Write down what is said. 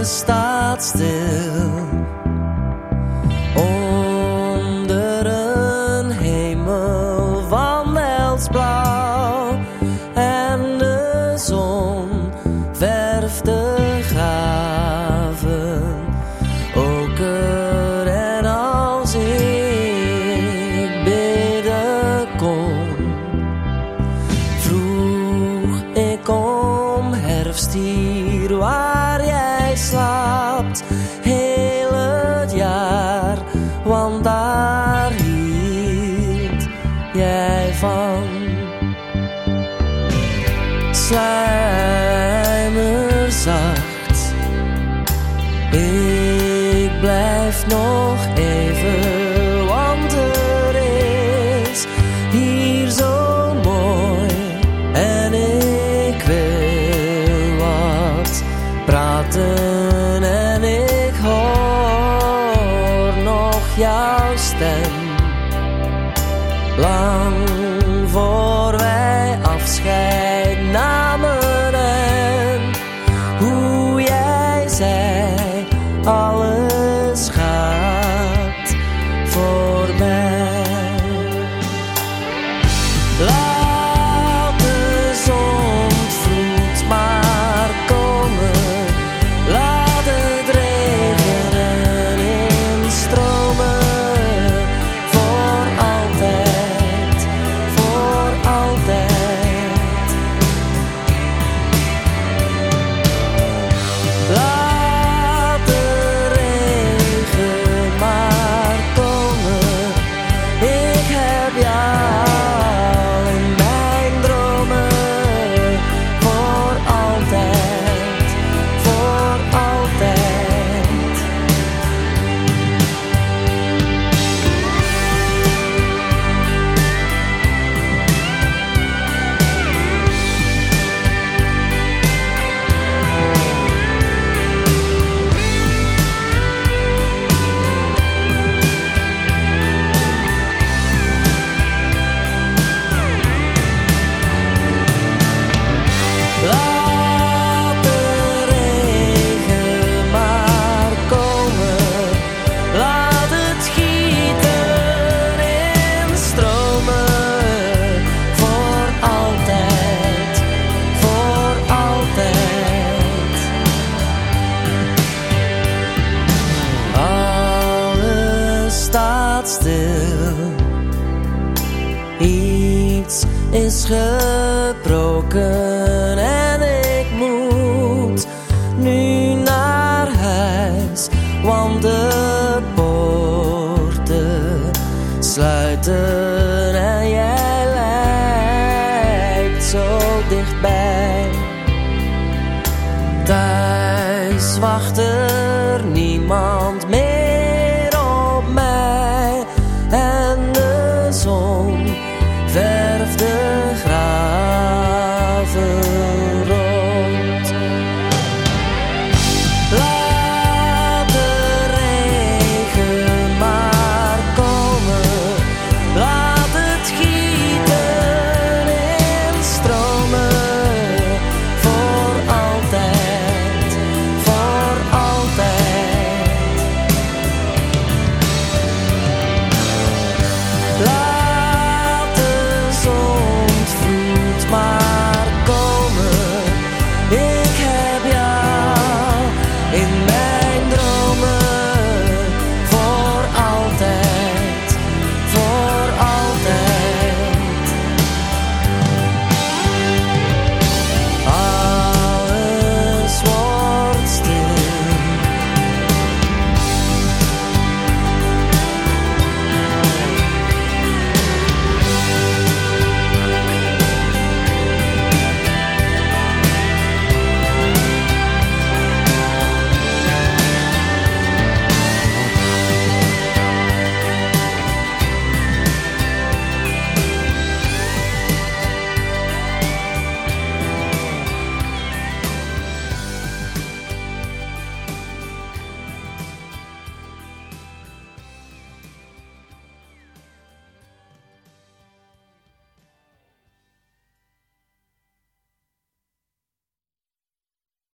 staat stil onder een hemel van helsblauw en de zon verft de graven oker. En als ik bidden kon, vroeg ik om herfst hier waar jij slaapt heel het jaar, want daar hield jij van. Sluimerzacht, ik blijf nog even, want er is hier zo mooi en ik wil wat praten en ik hoor nog jouw stem. Lang voor wij afscheid namen en hoe jij zei alles gaat voorbij. Laat de zondvloed maar komen, laat het regenen in stromen, voor altijd, voor altijd. Laat de regen maar komen, ik heb jou in mijn dromen, voor altijd, voor altijd. Laat de regen maar komen, laat het gieten in stromen, voor altijd, voor altijd. Alles staat stil, iets is gebroken en ik moet nu naar huis, want de poorten sluiten en jij lijkt zo dichtbij. Thuis wacht er niemand meer.